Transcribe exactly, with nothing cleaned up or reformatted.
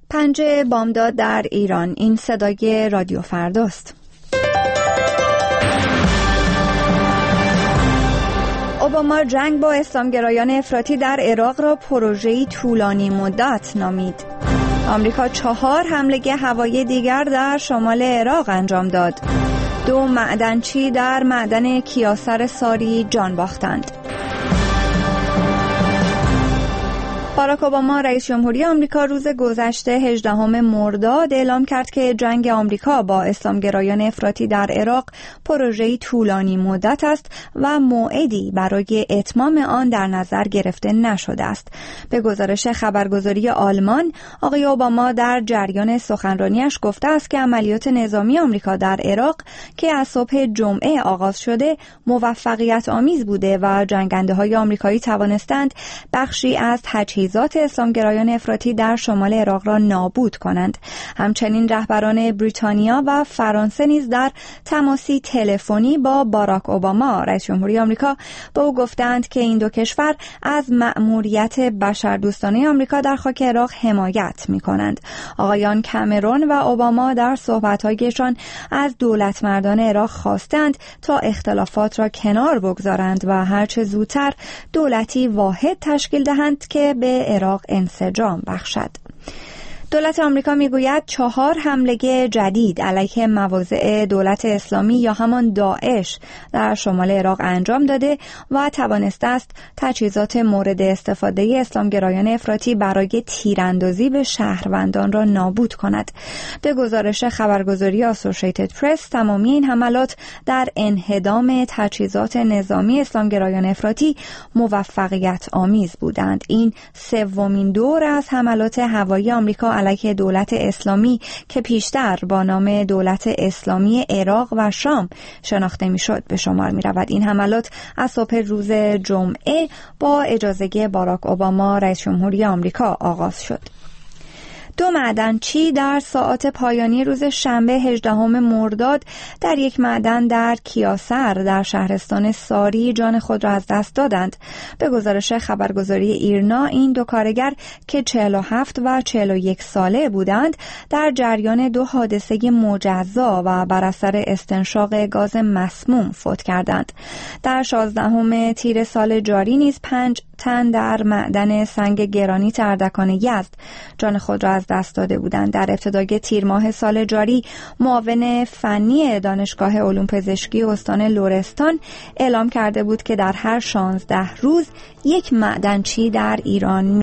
پنجه بامداد در ایران. این صدای رادیو فرداست. اوباما جنگ با اسلامگرایان افراطی در عراق را پروژه‌ای طولانی مدت نامید. آمریکا چهار حمله هوایی دیگر در شمال عراق انجام داد. دو معدنچی در معدن کیاسر ساری جان باختند. باراک اوباما رئیس جمهوری آمریکا روز گذشته هجدهم مرداد اعلام کرد که جنگ آمریکا با اسلامگرایان افراطی در عراق پروژه‌ای طولانی مدت است و موعدی برای اتمام آن در نظر گرفته نشده است. به گزارش خبرگزاری آلمان، آقای اوباما در جریان سخنرانیش گفته است که عملیات نظامی آمریکا در عراق که از صبح جمعه آغاز شده موفقیت آمیز بوده و جنگنده‌های آمریکایی توانستند بخشی از تجهیزات اسلامگرایان افراطی در شمال عراق را نابود کنند. همچنین رهبران بریتانیا و فرانسه نیز در تماسی تلفنی با باراک اوباما رئیس جمهوری آمریکا به او گفتند که این دو کشور از مأموریت بشردوستانه آمریکا در خاک عراق حمایت می‌کنند. آقایان کامرون و اوباما در صحبت‌هایشان از دولتمردان عراق خواستند تا اختلافات را کنار بگذارند و هرچه زودتر دولتی واحد تشکیل دهند که به عراق انسجام بخشد. دولت آمریکا میگوید چهار حمله جدید علیه مواضع دولت اسلامی یا همان داعش در شمال عراق انجام داده و توانسته است تجهیزات مورد استفاده اسلامگرایان افراطی برای تیراندازی به شهروندان را نابود کند. به گزارش خبرگزاری آسوشیتد پرس، تمامی این حملات در انهدام تجهیزات نظامی اسلامگرایان افراطی موفقیت آمیز بودند. این سومین دور از حملات هوایی آمریکا علیه دولت اسلامی که پیشتر با نام دولت اسلامی عراق و شام شناخته میشد به شمار می رود. این حملات از صبح روز جمعه با اجازه باراک اوباما رئیس جمهوری آمریکا آغاز شد. دو معدنچی در ساعات پایانی روز شنبه هجدهم مرداد در یک معدن در کیاسر در شهرستان ساری جان خود را از دست دادند. به گزارش خبرگزاری ایرنا، این دو کارگر که چهل و هفت و چهل و یک ساله بودند در جریان دو حادثه مجزا و بر اثر استنشاق گاز مسموم فوت کردند. در شانزدهم تیر سال جاری نیز پنج تن در معدن سنگ گرانیت اردکان یزد جان خود را از دست داده بودند. در ابتدای تیر ماه سال جاری، معاون فنی دانشگاه علوم پزشکی استان لرستان اعلام کرده بود که در هر شانزده روز یک معدنچی در ایران